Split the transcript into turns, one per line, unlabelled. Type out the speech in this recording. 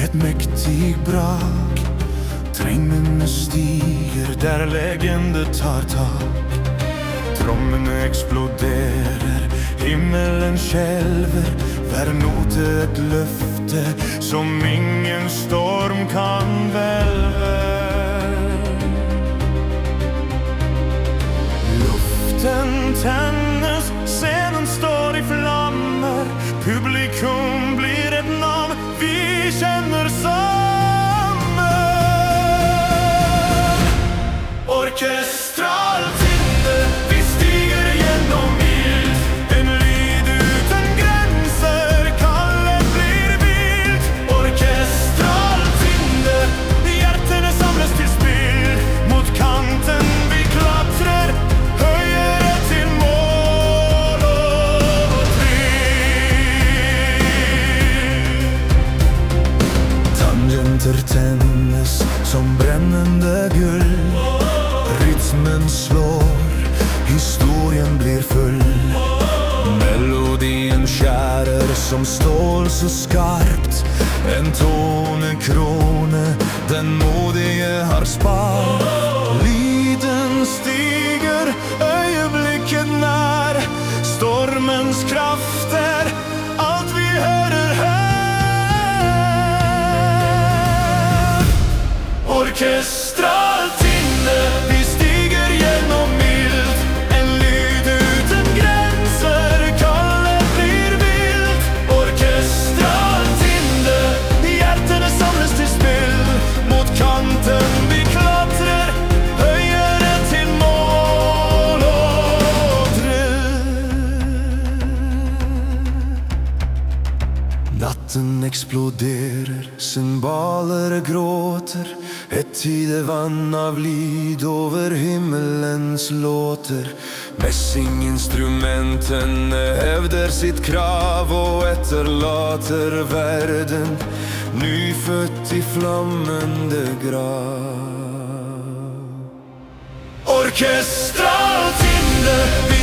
ett mäktig brak. Trängen stiger där legender tar tag. Trommen exploderar, himmelen skälver. Värnote ett löfte som ingen storm kan välva. Luften tändes, scenen står i flammar. Publikum blir ett namn vi känner samman. Orkestral tinde, vi stiger genom ild. En lyd utan gränser, kallet blir vild. Orkestral tinde, hjärtan samlas till spill. Mot kanten vi klättrar, höjer det till mål och trill. Tangenter tändes som brännande guld. Rytmen slår, historien blir full. Melodin kärer som stål så skarpt. En tonekrone den modige har spart. Liden stiger, ögonblicket när. Stormens krafter, allt vi hör här. Orkestral tinde, vi stiger genom ild. En lyd utan gränser, kallet blir vild. Orkestral tinde, hjärtan samlas till spill. Mot kanten vi klättrar, höjer det till mål och trill. Natten exploderar, cymbaler gråter. Ett tidevann av lyd över himmelens låter. Mässinginstrumenten hävdar sitt krav och efterlater världen nyfött i flammande grav. Orkestral tinde,